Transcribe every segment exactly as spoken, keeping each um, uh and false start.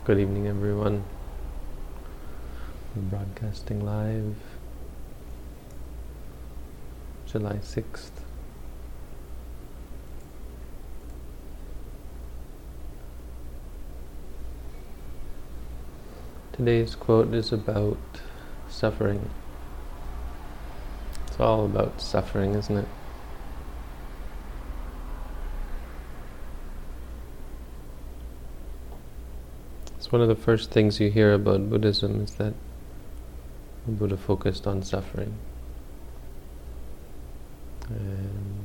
Good evening, everyone. We're broadcasting live, July sixth. Today's quote is about suffering. It's all about suffering, isn't it? It's one of the first things you hear about Buddhism is that the Buddha focused on suffering. And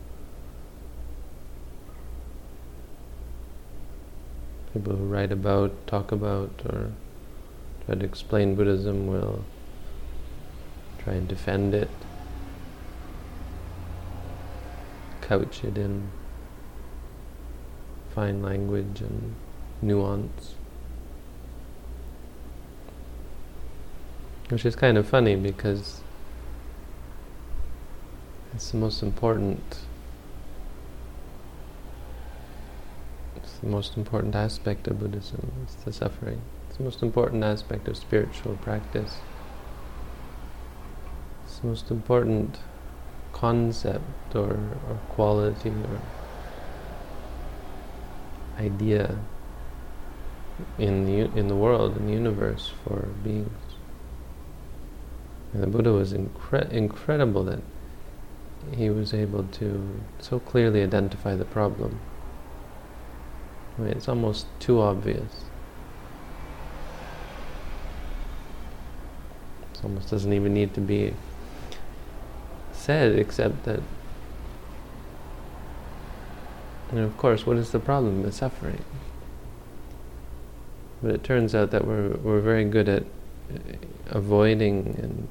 people who write about, talk about, or try to explain Buddhism will try and defend it, couch it in fine language and nuance. Which is kind of funny because it's the most important it's the most important aspect of Buddhism. It's the suffering. It's the most important aspect of spiritual practice. It's the most important concept or, or quality or idea in the in the world, in the universe, for beings. And the Buddha was incre- incredible that he was able to so clearly identify the problem. I mean, it's almost too obvious. It almost doesn't even need to be said, except that, you know, of course, what is the problem? The suffering. But it turns out that we're we're very good at avoiding and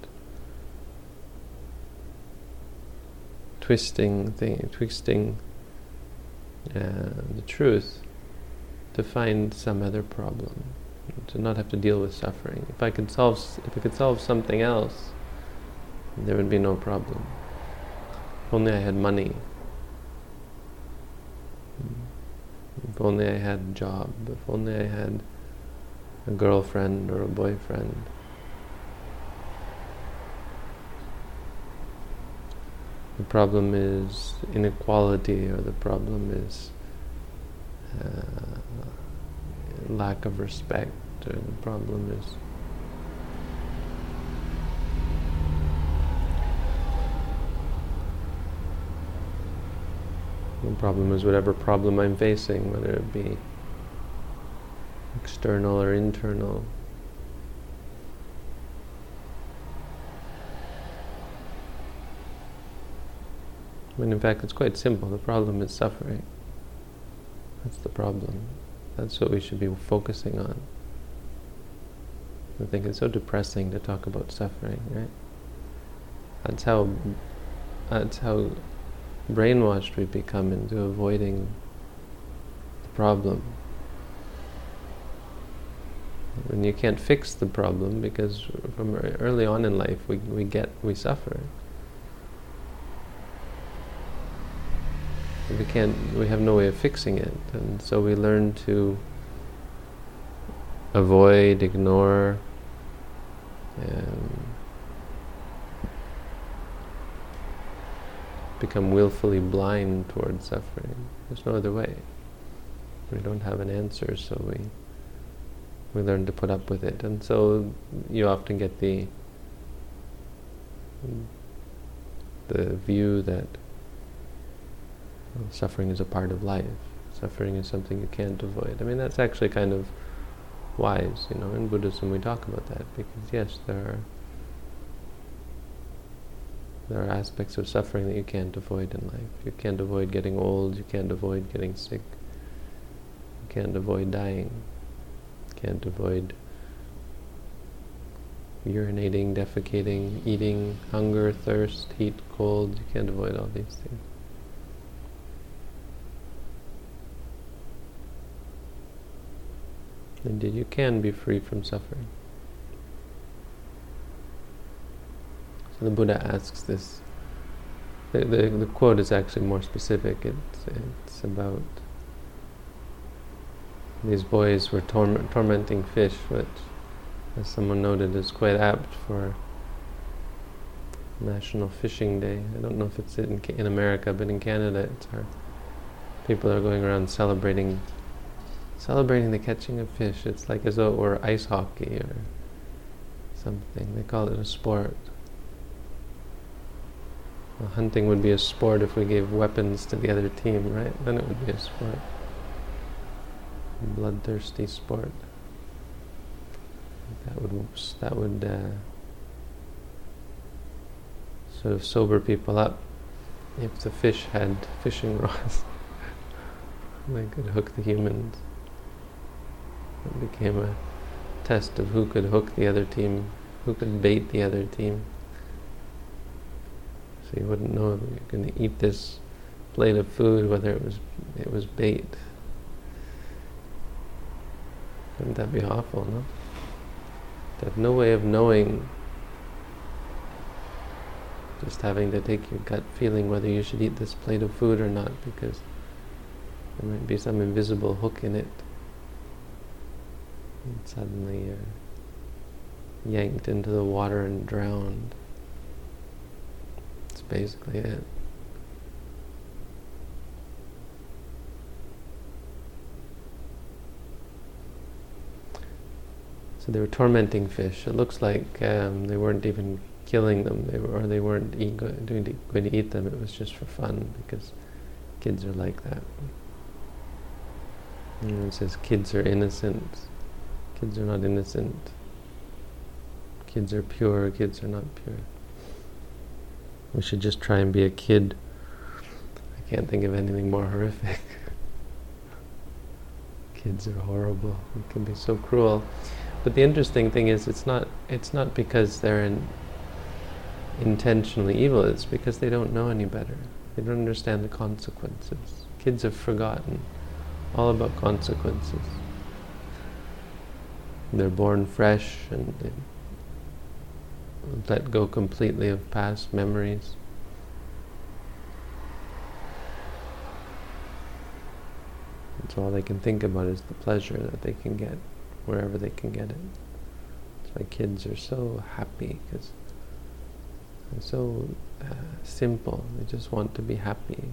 twisting thing, twisting uh, the truth to find some other problem, to not have to deal with suffering. If I could solve, if I could solve something else, there would be no problem. If only I had money. If only I had a job. If only I had a girlfriend or a boyfriend. The problem is inequality, or the problem is uh, lack of respect, or the problem is the problem is whatever problem I'm facing, whether it be external or internal. When in fact it's quite simple. The problem is suffering. That's the problem. That's what we should be focusing on. I think it's so depressing to talk about suffering, right? That's how that's how brainwashed we become into avoiding the problem. When you can't fix the problem, because from early on in life we we get we suffer. We can't, we have no way of fixing it, and so we learn to avoid, ignore, um, become willfully blind towards suffering. There's no other way. We don't have an answer, so we we learn to put up with it, and so you often get the the view that suffering is a part of life. Suffering is something you can't avoid. I mean, that's actually kind of wise, you know. In Buddhism we talk about that, because yes, there are there are aspects of suffering that you can't avoid in life. You can't avoid getting old, you can't avoid getting sick, you can't avoid dying, you can't avoid urinating, defecating, eating, hunger, thirst, heat, cold. You can't avoid all these things. Indeed, you can be free from suffering. So the Buddha asks this. The, the, the quote is actually more specific. It's, it's about these boys were torm- tormenting fish, which, as someone noted, is quite apt for National Fishing Day. I don't know if it's in, in America, but in Canada, it's our people are going around celebrating celebrating the catching of fish. It's like as though it were ice hockey or something. They call it a sport. Well, hunting would be a sport if we gave weapons to the other team, right? Then it would be a sport. A bloodthirsty sport. That would that would uh, sort of sober people up. If the fish had fishing rods, they could hook the humans. It became a test of who could hook the other team, who could bait the other team. So you wouldn't know if you're going to eat this plate of food whether it was it was bait. Wouldn't that be awful, no? To have no way of knowing, just having to take your gut feeling whether you should eat this plate of food or not, because there might be some invisible hook in it. And suddenly you're yanked into the water and drowned. That's basically it. So they were tormenting fish. It looks like um, they weren't even killing them, they were, or they weren't eat, going, to, going to eat them. It was just for fun, because kids are like that. And it says kids are innocent. Kids are not innocent. Kids are pure. Kids are not pure. We should just try and be a kid. I can't think of anything more horrific. Kids are horrible. They can be so cruel. But the interesting thing is, it's not. It's not because they're in intentionally evil. It's because they don't know any better. They don't understand the consequences. Kids have forgotten all about consequences. They're born fresh and they let go completely of past memories. And so all they can think about is the pleasure that they can get wherever they can get it. That's why kids are so happy, because they're so uh, simple. They just want to be happy.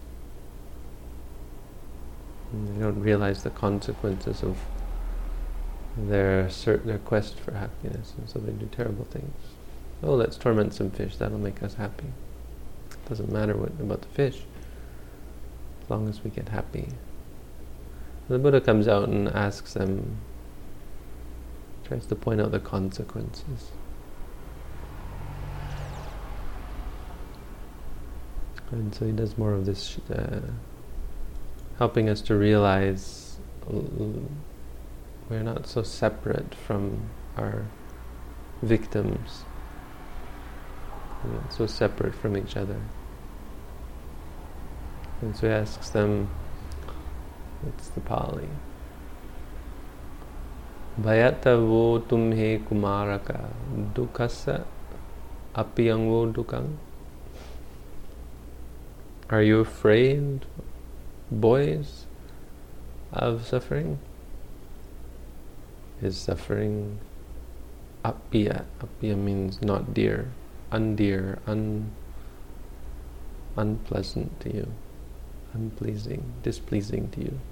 And they don't realize the consequences of their cert- their quest for happiness, and so they do terrible things. Oh, let's torment some fish, that'll make us happy. It doesn't matter what about the fish, as long as we get happy. The Buddha comes out and asks them, tries to point out the consequences. And so he does more of this, uh, helping us to realize l- we're not so separate from our victims. We're not so separate from each other. And so he asks them, what's the Pali? Bhayata vo tumhe kumaraka dukkasa apiyang vo dukkang. Are you afraid, boys, of suffering? Is suffering apiya? Apiya means not dear, undear, un, unpleasant to you, unpleasing, displeasing to you.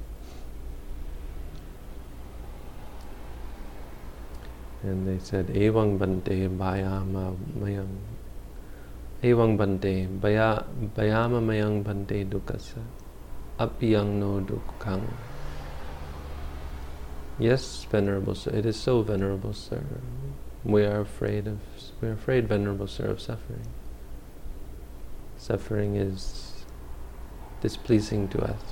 And they said, Evang bante bhayama mayang. Evang bante bhaya, bhayama mayang bante dukkasa apiyang no dukkang. Yes, Venerable Sir, it is so, Venerable Sir. We are afraid of, we are afraid, Venerable Sir, of suffering. Suffering is displeasing to us.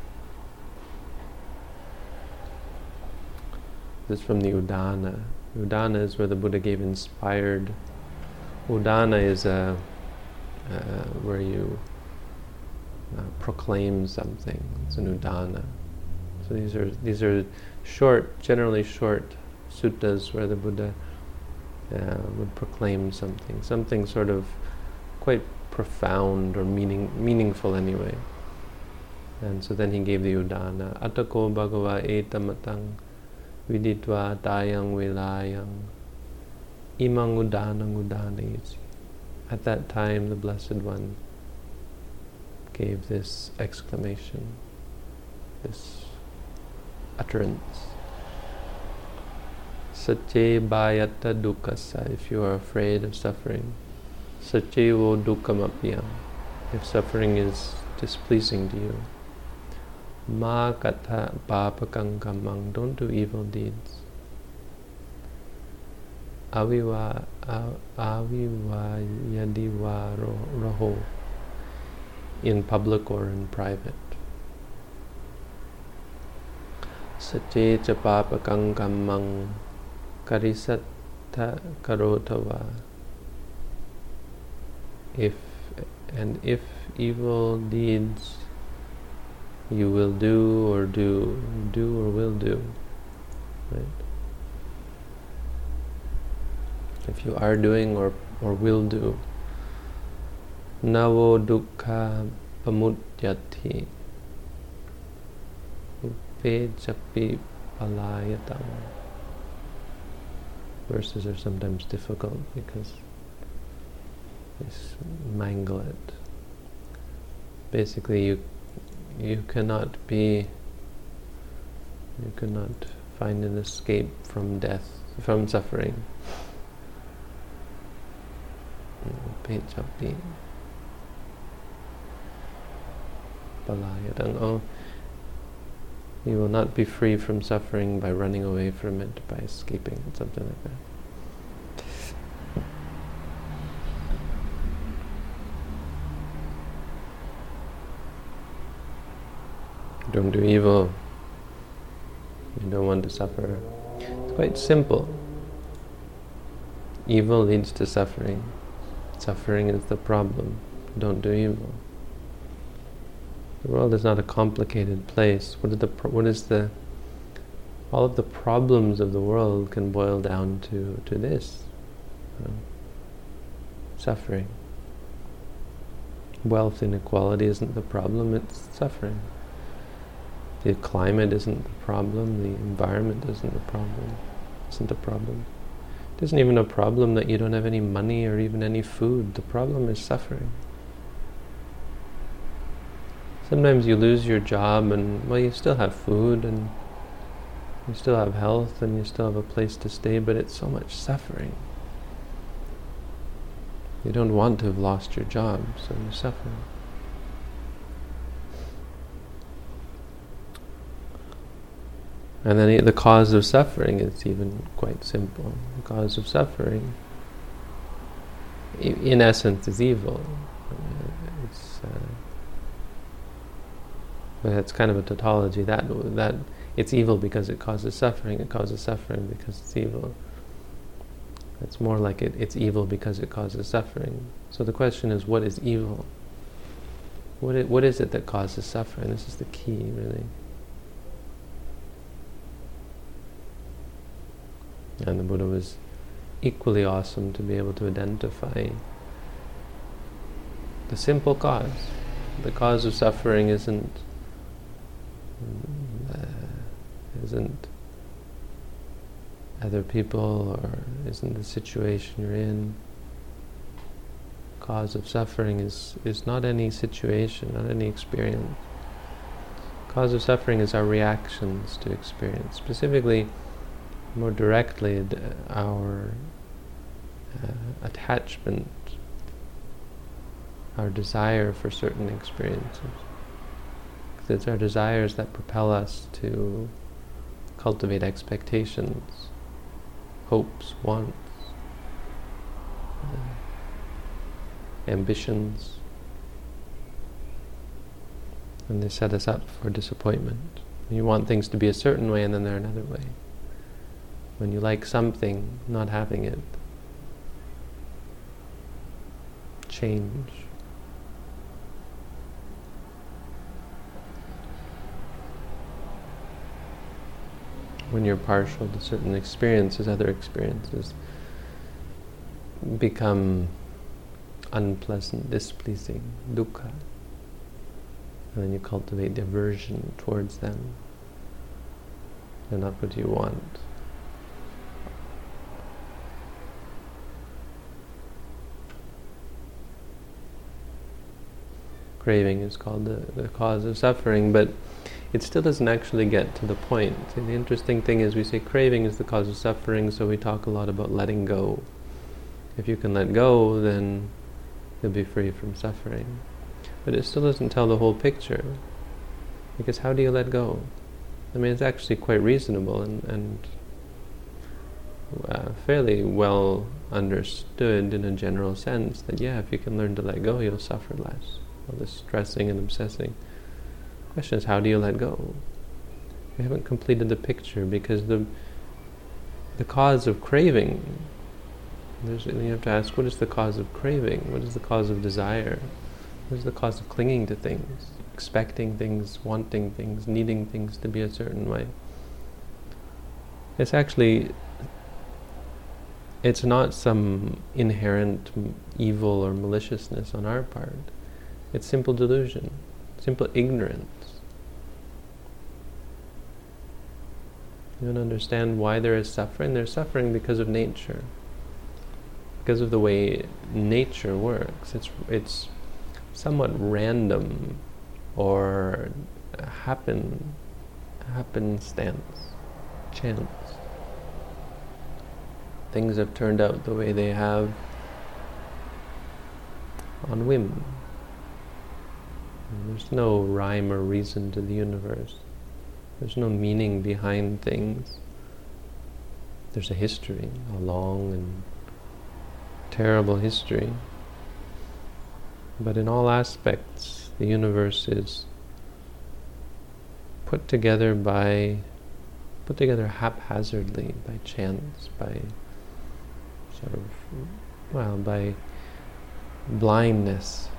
This is from the Udana. Udana is where the Buddha gave inspired. Udana is a, uh, where you uh, proclaim something. It's an Udana. So these are these are short, generally short suttas where the Buddha uh, would proclaim something, something sort of quite profound or meaning meaningful anyway. And so then he gave the udana, Atako Bhagava etamatang viditva tayang vilayang imang udanang udanesi. At that time, the Blessed One gave this exclamation, this utterance. Satye bhayata dukkasa, if you are afraid of suffering. Satye vo dukkamapyam, if suffering is displeasing to you. Ma katha papakang kamang, don't do evil deeds. Aviva aviva yadiva raho, in public or in private. Satye cha papakang kamang karisata karotava, if and if evil deeds you will do or do, do or will do, right? If you are doing or, or will do, navo dukkha pamutyati upejapi palayatam. Verses are sometimes difficult because they mangle it. Basically, you you cannot be, you cannot find an escape from death, from suffering. Upejapi palayatang. Oh, you will not be free from suffering by running away from it, by escaping it, something like that. Don't do evil. You don't want to suffer. It's quite simple. Evil leads to suffering. Suffering is the problem. Don't do evil. The world is not a complicated place. What is the? Pro- what is the? All of the problems of the world can boil down to to this: you know, suffering. Wealth inequality isn't the problem; it's suffering. The climate isn't the problem. The environment isn't the problem. Isn't the problem. It isn't even a problem that you don't have any money or even any food. The problem is suffering. Sometimes you lose your job and, well, you still have food and you still have health and you still have a place to stay, but it's so much suffering. You don't want to have lost your job, so you suffer. And then the cause of suffering is even quite simple. The cause of suffering, in essence, is evil. It's, uh, but it's kind of a tautology. That that it's evil because it causes suffering. It causes suffering because it's evil. It's more like it, it's evil because it causes suffering. So the question is, what is evil? What it, what is it that causes suffering? This is the key, really. And the Buddha was equally awesome to be able to identify the simple cause. The cause of suffering isn't uh, isn't other people or isn't the situation you're in. Cause of suffering is, is not any situation, not any experience. Cause of suffering is our reactions to experience. Specifically, more directly, our uh, attachment, our desire for certain experiences. It's our desires that propel us to cultivate expectations, hopes, wants, uh, ambitions, and they set us up for disappointment. You want things to be a certain way and then they're another way. When you like something, not having it, change. When you're partial to certain experiences, other experiences become unpleasant, displeasing, dukkha. And then you cultivate the aversion towards them. They're not what you want. Craving is called the, the cause of suffering, but it still doesn't actually get to the point. See, the interesting thing is we say craving is the cause of suffering, so we talk a lot about letting go. If you can let go, then you'll be free from suffering. But it still doesn't tell the whole picture. Because how do you let go? I mean, it's actually quite reasonable and, and uh, fairly well understood in a general sense that, yeah, if you can learn to let go, you'll suffer less. All this stressing and obsessing. The question is, how do you let go? We haven't completed the picture, because the the cause of craving, there's, you have to ask, what is the cause of craving? What is the cause of desire? What is the cause of clinging to things, expecting things, wanting things, needing things to be a certain way? It's actually, it's not some inherent evil or maliciousness on our part. It's simple delusion, simple ignorance. You don't understand why there is suffering. There's suffering because of nature, because of the way nature works. It's it's somewhat random or happen happenstance, chance. Things have turned out the way they have on whim. There's no rhyme or reason to the universe. There's no meaning behind things. There's a history, a long and terrible history. But in all aspects, the universe is put together by, put together haphazardly, by chance, by sort of, well, by blindness.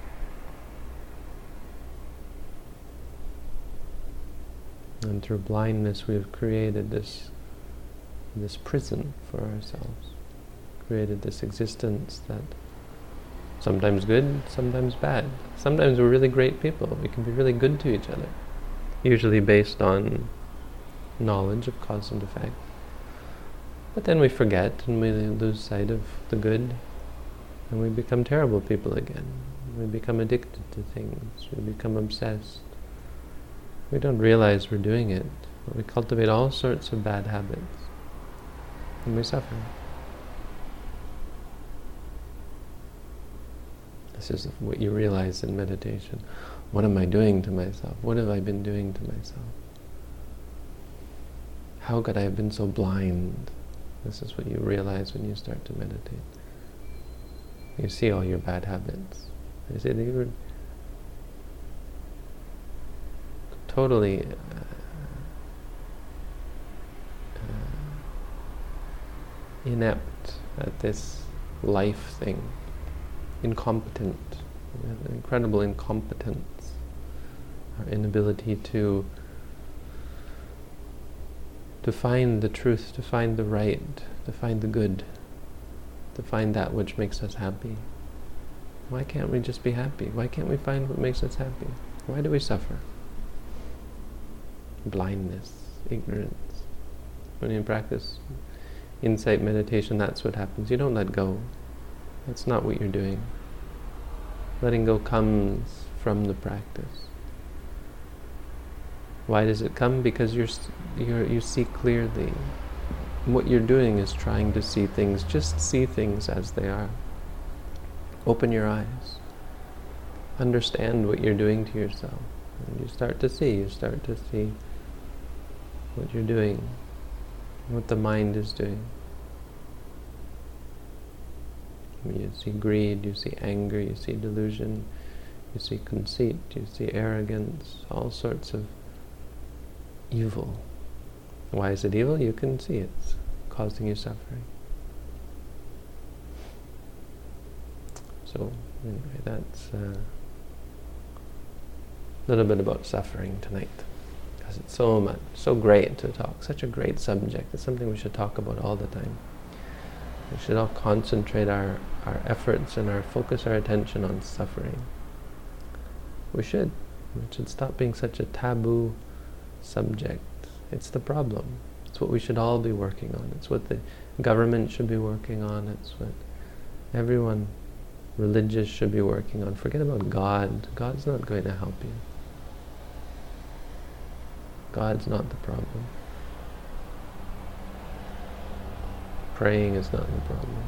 And through blindness we have created this this prison for ourselves. Created this existence that sometimes good, sometimes bad. Sometimes we're really great people. We can be really good to each other. Usually based on knowledge of cause and effect. But then we forget and we lose sight of the good, and we become terrible people again. We become addicted to things. We become obsessed. We don't realize we're doing it, but we cultivate all sorts of bad habits, and we suffer. This is what you realize in meditation. What am I doing to myself? What have I been doing to myself? How could I have been so blind? This is what you realize when you start to meditate. You see all your bad habits. You see that you're totally uh, uh, inept at this life thing, incompetent, we have incredible incompetence, our inability to to find the truth, to find the right, to find the good, to find that which makes us happy. Why can't we just be happy? Why can't we find what makes us happy? Why do we suffer? Blindness, ignorance. When you practice insight meditation, that's what happens. You don't let go. That's not what you're doing. Letting go comes from the practice. Why does it come? Because you're, you're, you see clearly. What you're doing is trying to see things. Just see things as they are. Open your eyes. Understand what you're doing to yourself. And you start to see. You start to see what you're doing, what the mind is doing. You see greed, you see anger, you see delusion, you see conceit, you see arrogance, all sorts of evil. Why is it evil? You can see it's causing you suffering. So, anyway, that's uh, a little bit about suffering tonight. Because it's so much, so great to talk, such a great subject. It's something we should talk about all the time. We should all concentrate our, our efforts and our focus our attention on suffering. We should. It should stop being such a taboo subject. It's the problem. It's what we should all be working on. It's what the government should be working on. It's what everyone religious should be working on. Forget about God. God's not going to help you. God's not the problem. Praying is not the problem.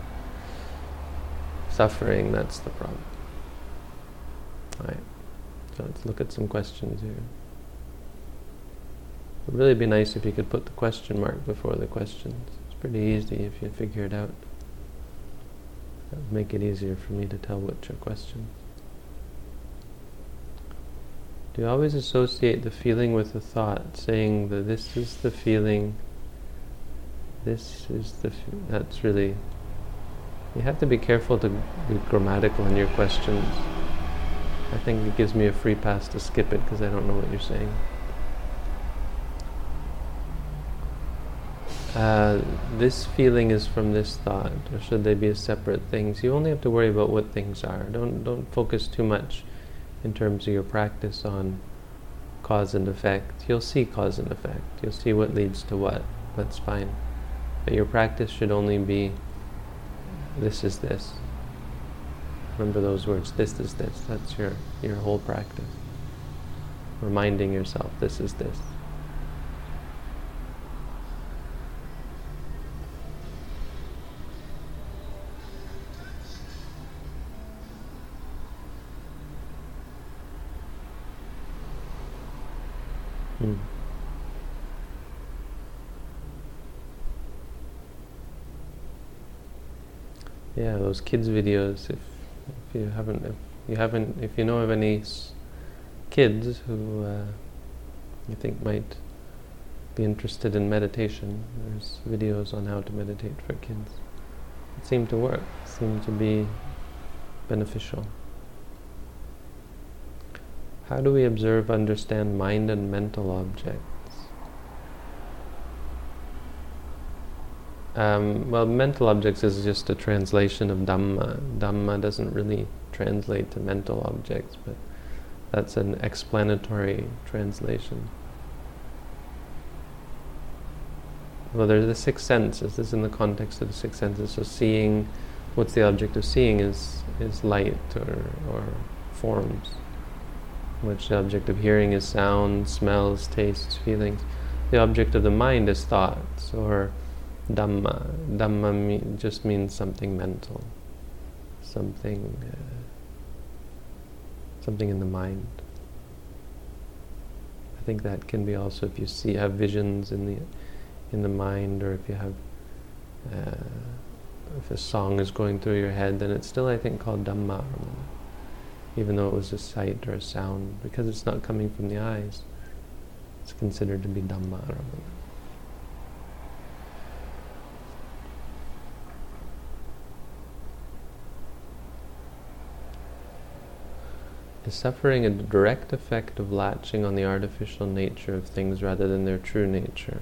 Suffering, that's the problem. Alright, so let's look at some questions here. It would really be nice if you could put the question mark before the questions. It's pretty easy if you figure it out. That would make it easier for me to tell which are questions. Do you always associate the feeling with the thought, saying that this is the feeling, this is the... F that's really... You have to be careful to be grammatical in your questions. I think it gives me a free pass to skip it because I don't know what you're saying. Uh, this feeling is from this thought, or should they be as separate things? You only have to worry about what things are. Don't don't focus too much in terms of your practice on cause and effect. You'll see cause and effect. You'll see what leads to what. That's fine. But your practice should only be, this is this. Remember those words, this is this. That's your, your whole practice. Reminding yourself, this is this. Hmm. Yeah, those kids videos. If if you haven't, if you haven't, if you know of any s- kids who uh, you think might be interested in meditation, there's videos on how to meditate for kids. It seemed to work. Seemed to be beneficial. How do we observe, understand mind and mental objects? Um, well, mental objects is just a translation of Dhamma. Dhamma doesn't really translate to mental objects, but that's an explanatory translation. Well, there's the six senses. This is in the context of the six senses. So seeing, what's the object of seeing is is light or, or forms. Which the object of hearing is sound, smells, tastes, feelings. The object of the mind is thoughts, or Dhamma. Dhamma me- just means something mental, something, uh, something in the mind. I think that can be also if you see have visions in the in the mind, or if you have uh, if a song is going through your head, then it's still, I think, called Dhamma, even though it was a sight or a sound, because it's not coming from the eyes. It's considered to be Dhamma. Is suffering a direct effect of latching on the artificial nature of things rather than their true nature?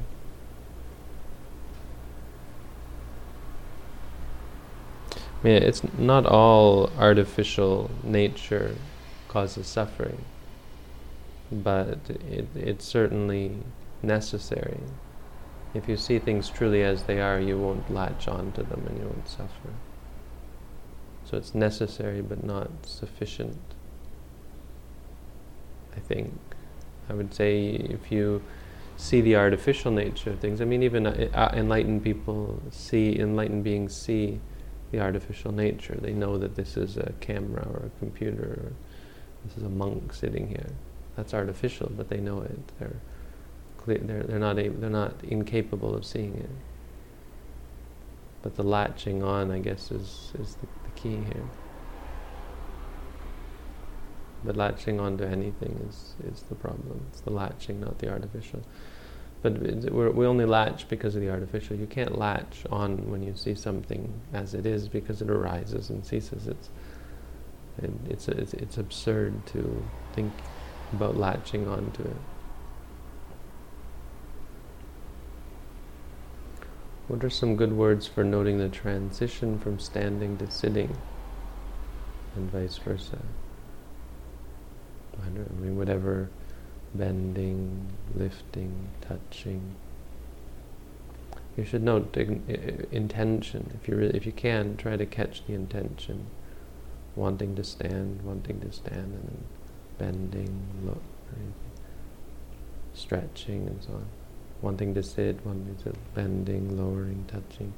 I mean, it's not all artificial nature causes suffering, but it, it's certainly necessary. If you see things truly as they are, you won't latch on to them and you won't suffer. So it's necessary but not sufficient, I think. I would say if you see the artificial nature of things, I mean, even uh, enlightened people see, enlightened beings see the artificial nature. They know that this is a camera or a computer, or this is a monk sitting here. That's artificial, but they know it. They're clear, they're they're not able, they're not incapable of seeing it. But the latching on, I guess, is is the, the key here. But latching onto anything is is the problem. It's the latching, not the artificial. But we're, we only latch because of the artificial. You can't latch on when you see something as it is, because it arises and ceases. It's it, it's, it's it's absurd to think about latching onto it. What are some good words for noting the transition from standing to sitting, and vice versa? I don't know, I mean, whatever, bending, lifting, touching. You should note the intention. If you really, if you can, try to catch the intention. Wanting to stand, wanting to stand, and then bending, look, stretching, and so on. Wanting to sit, wanting to bending, lowering, touching.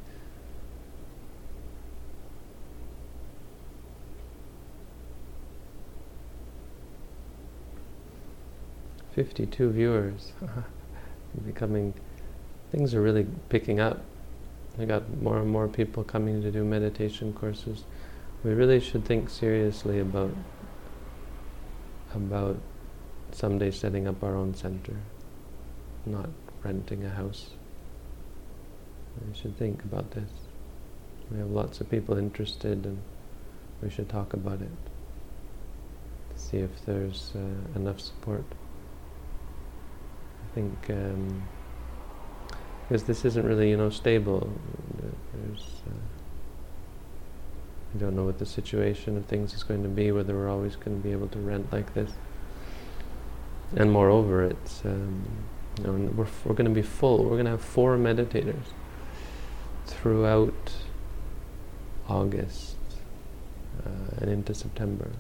Fifty-two viewers. Becoming, things are really picking up. I got more and more people coming to do meditation courses. We really should think seriously about about someday setting up our own center, not renting a house. We should think about this. We have lots of people interested, and we should talk about it to see if there's uh, enough support. I think um, because this isn't really, you know, stable. There's uh, I don't know what the situation of things is going to be, whether we're always going to be able to rent like this. And moreover, it's um, you know, we're f- we're going to be full. We're going to have four meditators throughout August uh, and into September.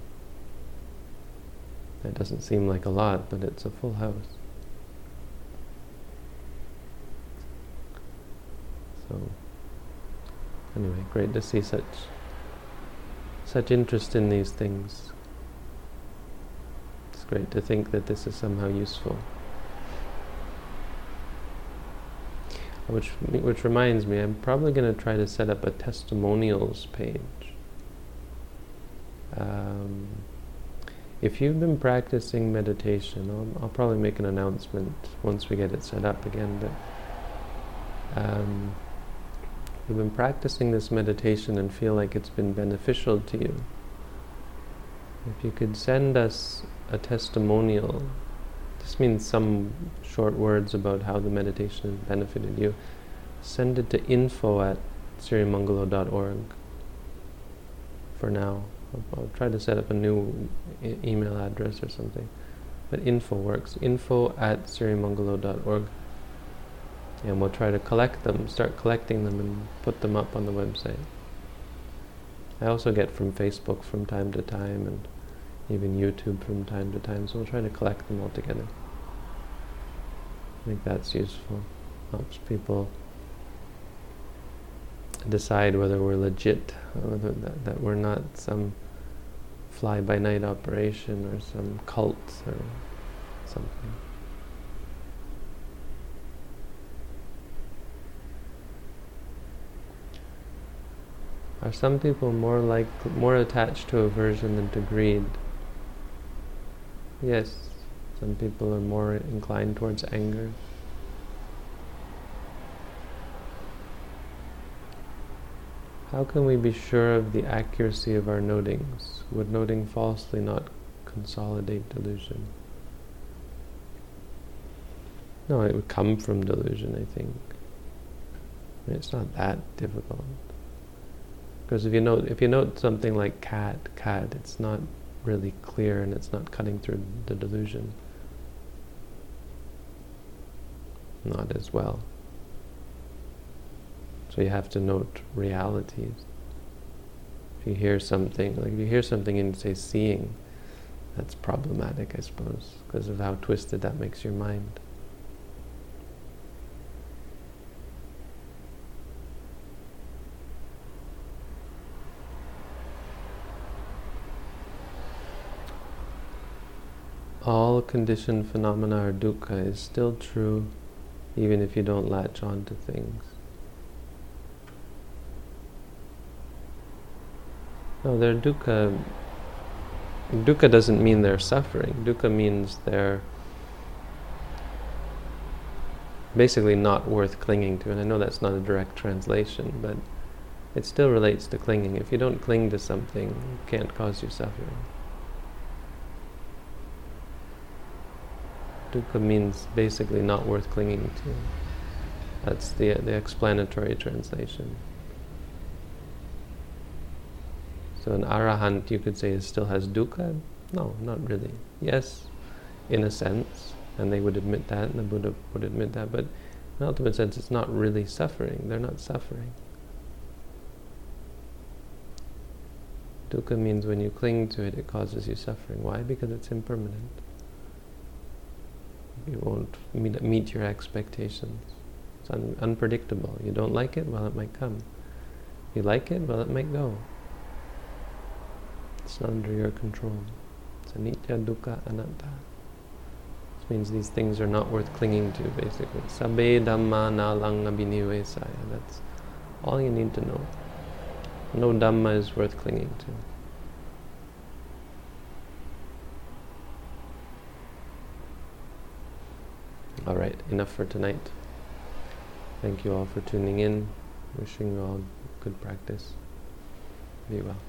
It doesn't seem like a lot, but it's a full house. So, anyway, great to see such such interest in these things. It's great to think that this is somehow useful. Which which reminds me, I'm probably going to try to set up a testimonials page. Um, if you've been practicing meditation, I'll, I'll probably make an announcement once we get it set up again, but um, you've been practicing this meditation and feel like it's been beneficial to you, if you could send us a testimonial, this means some short words about how the meditation has benefited you, send it to info at sirimangalo dot org for now. I'll, I'll try to set up a new e- email address or something, but info works, info at sirimangalo dot org. And we'll try to collect them, start collecting them and put them up on the website. I also get from Facebook from time to time, and even YouTube from time to time, so we'll try to collect them all together. I think that's useful. Helps people decide whether we're legit, whether that, that we're not some fly-by-night operation or some cult or something. Are some people more like more attached to aversion than to greed? Yes, some people are more inclined towards anger. How can we be sure of the accuracy of our notings? Would noting falsely not consolidate delusion? No, it would come from delusion, I think. I mean, it's not that difficult. Because if you note, if you note something like cat, cat, it's not really clear and it's not cutting through the delusion. Not as well. So you have to note realities. If you hear something, like if you hear something and say seeing, that's problematic, I suppose, because of how twisted that makes your mind. All conditioned phenomena are dukkha is still true, even if you don't latch on to things. No, they're dukkha. Dukkha doesn't mean they're suffering. Dukkha means they're basically not worth clinging to. And I know that's not a direct translation, but it still relates to clinging. If you don't cling to something, it can't cause you suffering. Dukkha means basically not worth clinging to. That's the the explanatory translation. So an arahant, you could say, still has dukkha, No, not really. Yes, in a sense, and they would admit that, and the Buddha would admit that, but in the ultimate sense, it's not really suffering. They're not suffering. Dukkha means when you cling to it, it causes you suffering. Why? Because it's impermanent. It won't meet, meet your expectations. It's un- unpredictable. You don't like it, well, it might come. You like it, well, it might go. It's not under your control. It's anicca, dukkha, anatta. This means these things are not worth clinging to, basically. Sabbe dhamma nalang abhinivesaya. That's all you need to know. No dhamma is worth clinging to. Alright, enough for tonight. Thank you all for tuning in. Wishing you all good practice. Be well.